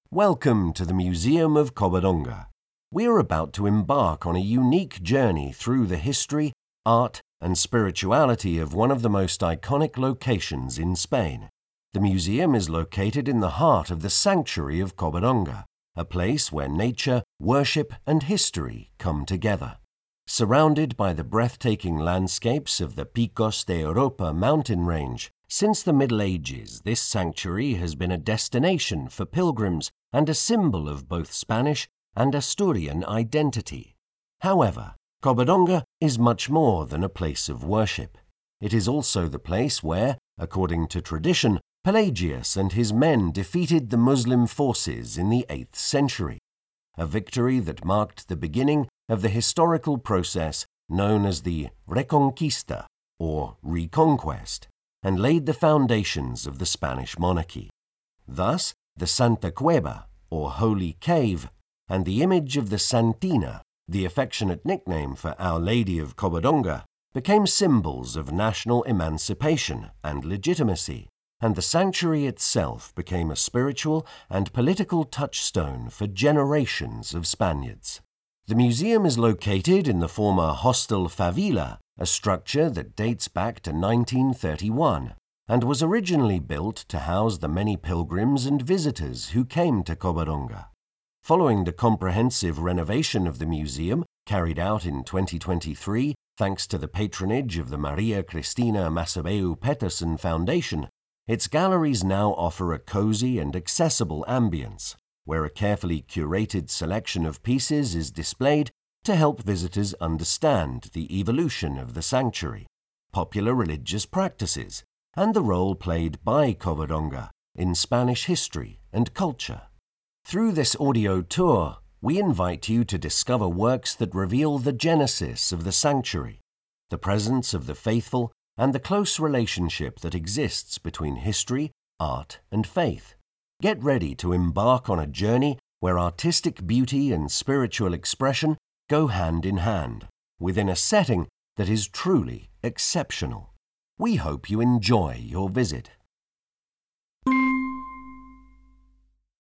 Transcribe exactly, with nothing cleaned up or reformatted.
Welcome to the Museum of Covadonga. We are about to embark on a unique journey through the history, art, and spirituality of one of the most iconic locations in Spain. The museum is located in the heart of the sanctuary of Covadonga, a place where nature, worship, and history come together. Surrounded by the breathtaking landscapes of the Picos de Europa mountain range, since the Middle Ages, this sanctuary has been a destination for pilgrims and a symbol of both Spanish and Asturian identity. However, Covadonga is much more than a place of worship. It is also the place where, according to tradition, Pelagius and his men defeated the Muslim forces in the eighth century, a victory that marked the beginning of the historical process known as the Reconquista, or Reconquest, and laid the foundations of the Spanish monarchy. Thus, the Santa Cueva, or Holy Cave, and the image of the Santina, the affectionate nickname for Our Lady of Covadonga, became symbols of national emancipation and legitimacy, and the sanctuary itself became a spiritual and political touchstone for generations of Spaniards. The museum is located in the former Hostel Favila, a structure that dates back to nineteen thirty-one and was originally built to house the many pilgrims and visitors who came to Covadonga. Following the comprehensive renovation of the museum, carried out in twenty twenty-three thanks to the patronage of the Maria Cristina Macebeu Peterson Foundation, its galleries now offer a cozy and accessible ambience, where a carefully curated selection of pieces is displayed to help visitors understand the evolution of the sanctuary, popular religious practices, and the role played by Covadonga in Spanish history and culture. Through this audio tour, we invite you to discover works that reveal the genesis of the sanctuary, the presence of the faithful, and the close relationship that exists between history, art, and faith. Get ready to embark on a journey where artistic beauty and spiritual expression go hand in hand, within a setting that is truly exceptional. We hope you enjoy your visit.